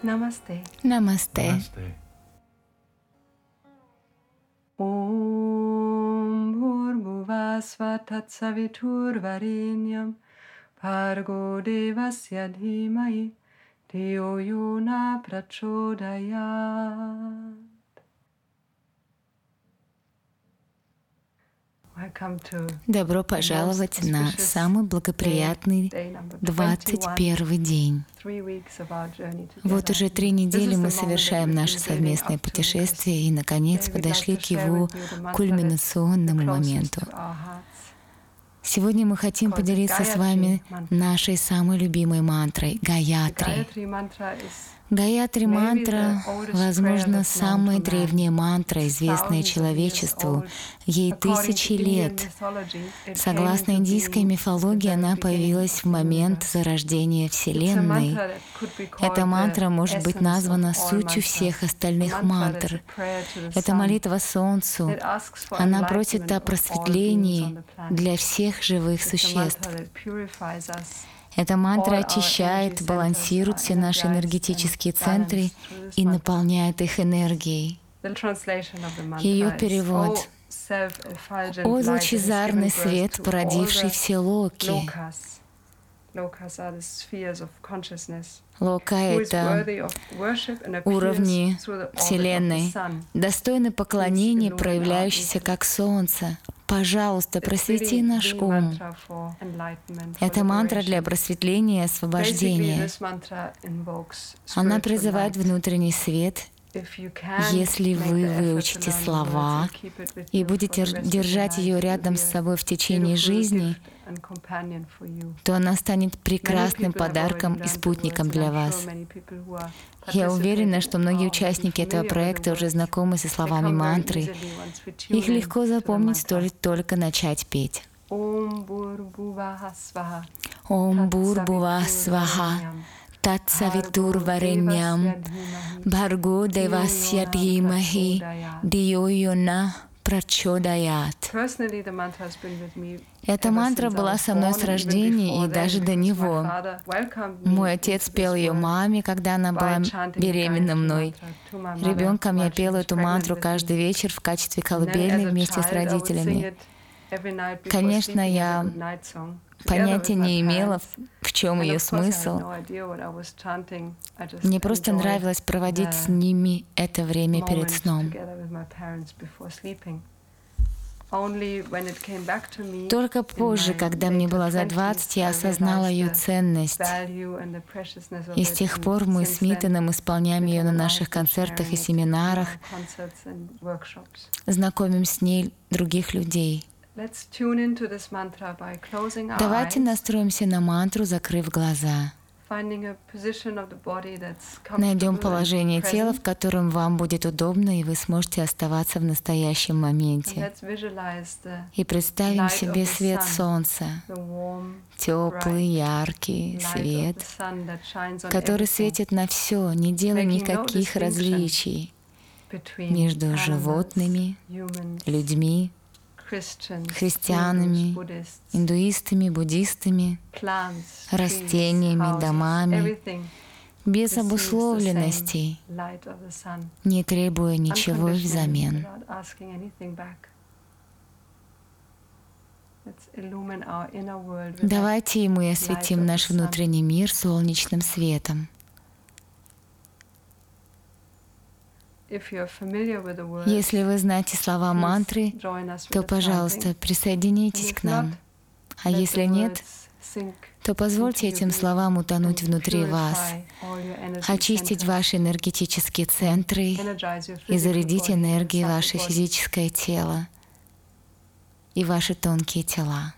Namaste. Намасте. Namaste. Om Bhurvasva Tatsaviturvarenyam Bhargo Devasya Dhimahi Dhiyo Yona Prachodayat. Welcome to Добро пожаловать на самый благоприятный 21 день. 3 weeks of our journey together. Вот уже 3 недели мы совершаем наше совместное путешествие и, наконец, подошли к его кульминационному моменту. Сегодня мы хотим поделиться с вами нашей самой любимой мантрой — Гаятри. Гаятри мантра, возможно, самая древняя мантра, известная человечеству. Ей тысячи лет. Согласно индийской мифологии, она появилась в момент зарождения Вселенной. Эта мантра может быть названа сутью всех остальных мантр. Это молитва Солнцу. Она просит о просветлении для всех живых существ. Эта мантра очищает, балансирует все наши энергетические центры и наполняет их энергией. Ее перевод: «О лучезарный свет, породивший все локи». Лока — это уровни Вселенной, достойны поклонения, проявляющиеся как Солнце. Пожалуйста, просвети наш ум. Это мантра для просветления и освобождения. Она призывает внутренний свет. Если вы выучите слова и будете держать ее рядом с собой в течение жизни, то она станет прекрасным подарком и спутником для вас. Я уверена, что многие участники этого проекта уже знакомы со словами мантры. Их легко запомнить, стоит только начать петь. Ом Бхурбхувах Сваха Татсавитурвареньям Бхарго Девасья Дхимахи Dhiyo Yona Prachodayat. Эта мантра была со мной с рождения и даже до него. Мой отец пел ее маме, когда она была беременна мной. Ребенком я пела эту мантру каждый вечер в качестве колыбельной вместе с родителями. Конечно, я понятия не имела, в чем ее смысл. Мне просто нравилось проводить с ними это время перед сном. Только позже, когда мне было за 20, я осознала ее ценность. И с тех пор мы с Митаном исполняем ее на наших концертах и семинарах, знакомим с ней других людей. Давайте настроимся на мантру, закрыв глаза. Найдем положение тела, в котором вам будет удобно, и вы сможете оставаться в настоящем моменте. И представим себе свет солнца, теплый, яркий свет, который светит на все, не делая никаких различий между животными, людьми, христианами, индуистами, буддистами, растениями, домами, без обусловленностей, не требуя ничего взамен. Давайте и мы осветим наш внутренний мир солнечным светом. Если вы знаете слова мантры, то, пожалуйста, присоединяйтесь к нам. А если нет, то позвольте этим словам утонуть внутри вас, очистить ваши энергетические центры и зарядить энергией ваше физическое тело и ваши тонкие тела.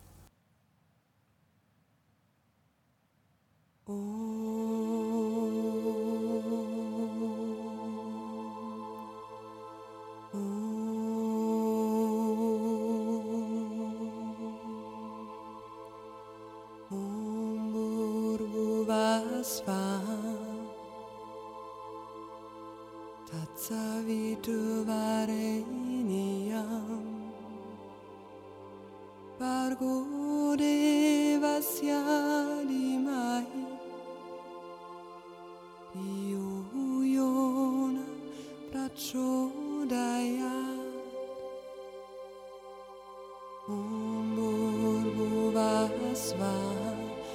Tatsaviturvarenyam Bhargo Devasya Dhimahi Dhiyo Bhuvasvaha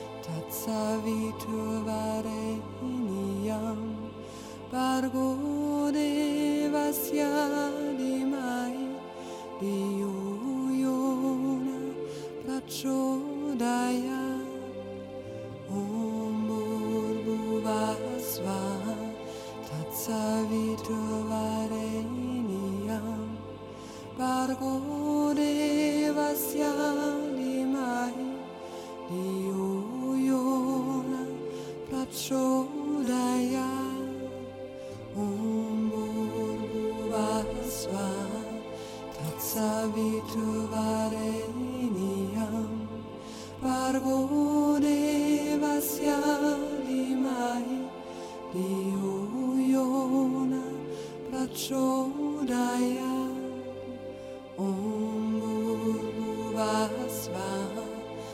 Tatsaviturvarenyam Bhargo Devasya Dhimai Dhiyo Yona Prachodayat Om Bhuvasvaha Tatsaviturvarenyam Bhargo Devasya Dhimai Dhiyo Yona Prachodayat Om Bhuvasvaha Tatsaviturvarenyam Bhargo Devasya Dhimai Dhiyo Yona Prachodayat Om Bhuvasvaha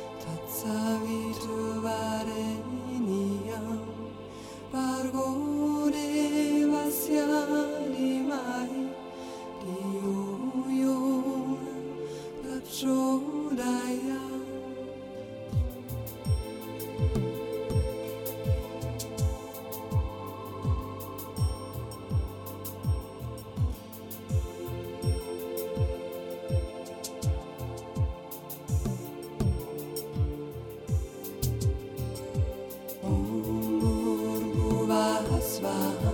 Tatsaviturvarenyam Bhargo Devasya Dhimai Dhiyo Yona Prachodayat Svaha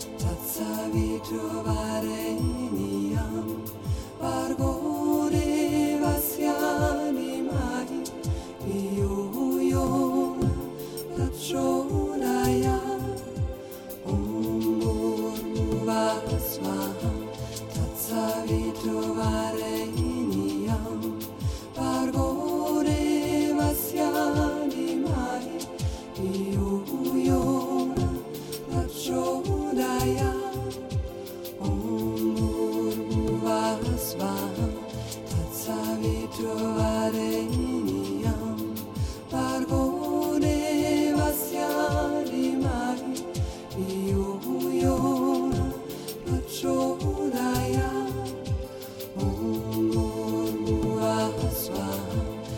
Tatsaviturvarenyam Bhargo Devasya Dhimai Dhiyo Yona Prachodayat Om Bhuvasvaha Tatsaviturvarenyam Bhargo Devasya Dhimai Dhiyo Yona Prachodayat Om Bhuvasvaha Tatsaviturvarenyam Bhargo Devasya Dhimai Dhiyo Yona Prachodayat Om Bhuvasvaha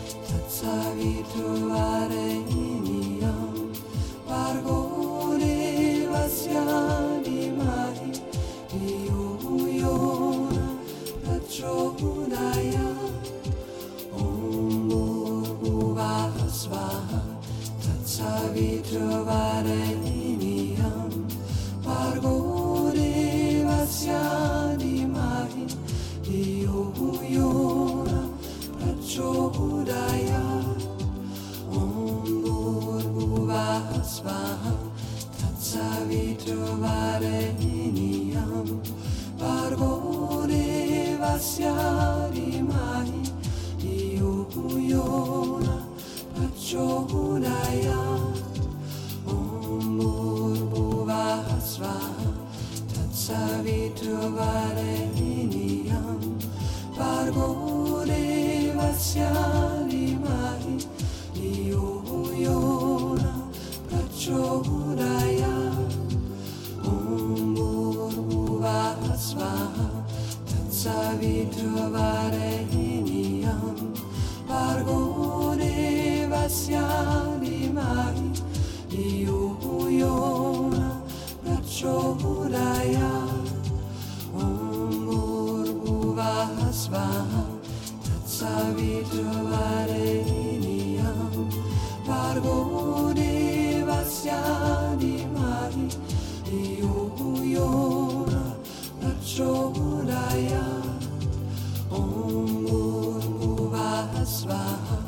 Tatsaviturvarenyam Bhargo Devasya Dhimai Dhiyo Yona Prachodayat Om Bhuvasvaha Tatsaviturvarenyam Bhargo Devasya Dhimai Dhiyo Yona Prachodayat Om Bhuvasvaha Tatsaviturvarenyam Bhargo Devasya Dhimai Dhiyo Yona Prachodayat Om Bhuvasvaha Tatsaviturvarenyam Bhargo Devasya Dhimai Dhiyo Yona Prachodayat Om Bhuvasvaha Tatsaviturvarenyam Bhargo Devasya Dhimai Dhiyo Yona Prachodayat Om Bhuvasvaha Tatsaviturvarenyam Bhargo Devasya Dhimai Dhiyo Yona Prachodayat Om Bhuvasvaha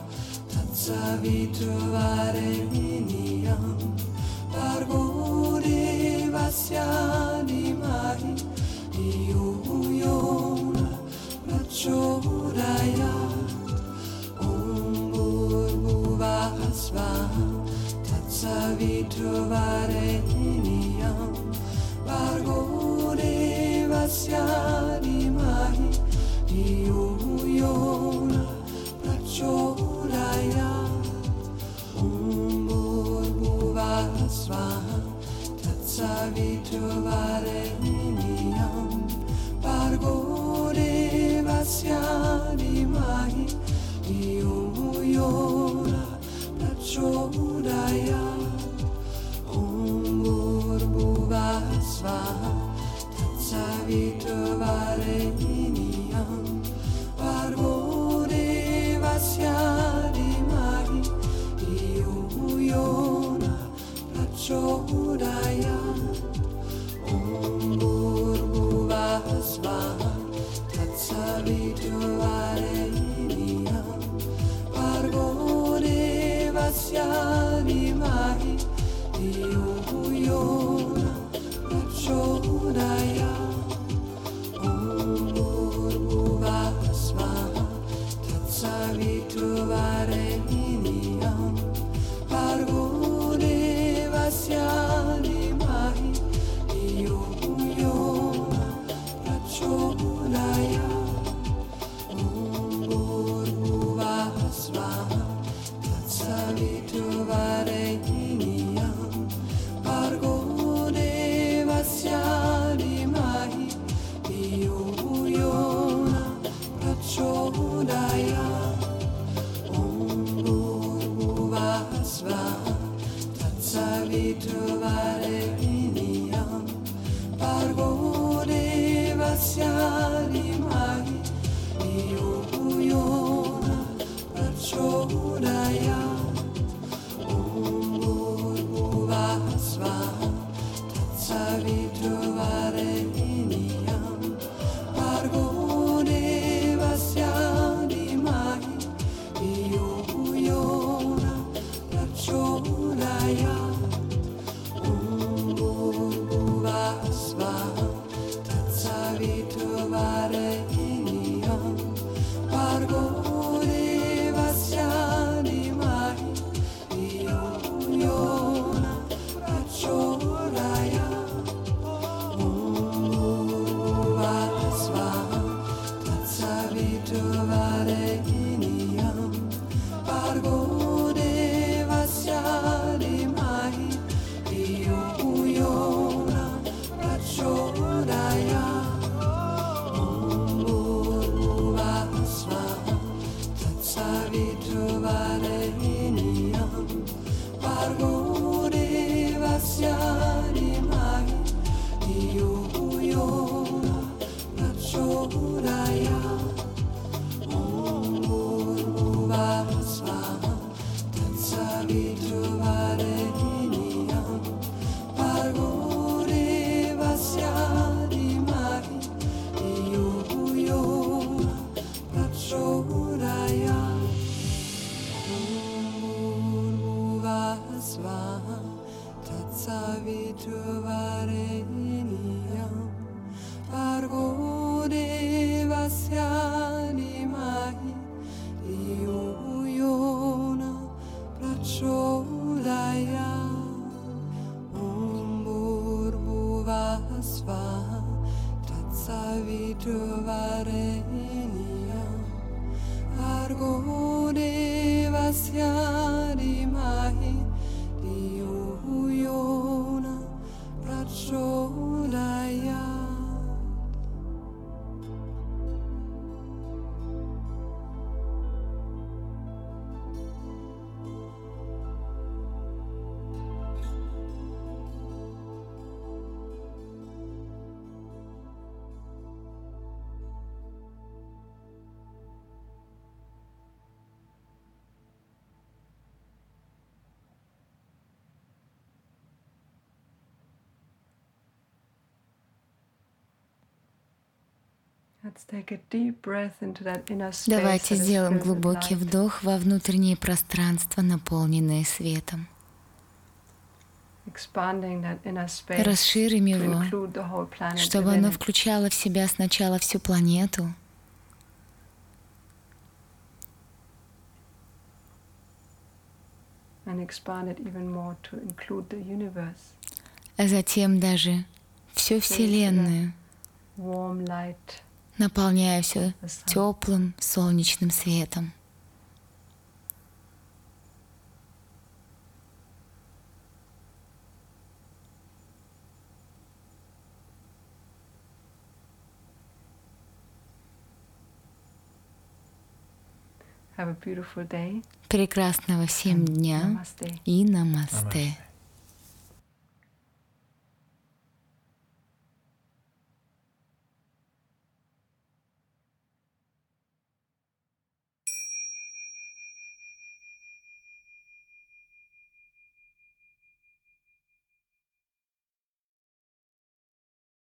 Tatsaviturvarenyam Bhargo Devasya Dhimai Dhiyo Yona Prachodayat Om Bhuvasvaha Tatsaviturvarenyam Bhargo Devasya Dhimai Dhiyo Yona Prachodayat Om Bhuvasvaha Tatsaviturvarenyam Bhargo Devasya Dhimai Savitravaregniyam Bhargo Devasya Dhimahi Dhiyo Yo Na Prachodayat Om Bhurvuvah Swaha Tatsavitravaregniyam Bhargo Devasya Dhimahi Dhiyo Yo Na Prachodayat Savitravaregniyam Bhargo Devasya Dhimahi Dhiyo Yo Na Prachodayat Om Bhurvuvah Swaha Tatsavitravaregniyam Bhargo Devasya Dhimahi Dhiyo Yo Na Prachodayat Savitravaregniyam Bhargo Devasya Dhimahi Dhiyo Yo Na Prachodayat Om Bhurvuvah Swaha Savitravaregniyam Bhargo Devasya Dhimahi Dhiyo Yo Na Prachodayat Swaha Tatsavitravaregniyam Bhargo Devasya Dhimahi Dhiyo Yo Na Prachodayat Om Bhurvuvah Swaha Tatsavitravaregniyam Bhargo Devasya Dhimahi Dhiyo Yo Na Prachodayat. Давайте сделаем глубокий вдох во внутреннее пространство, наполненное светом. Расширим его, чтобы оно включало в себя сначала всю планету, а затем даже всю Вселенную, наполняя все теплым солнечным светом. Прекрасного всем дня и намасте.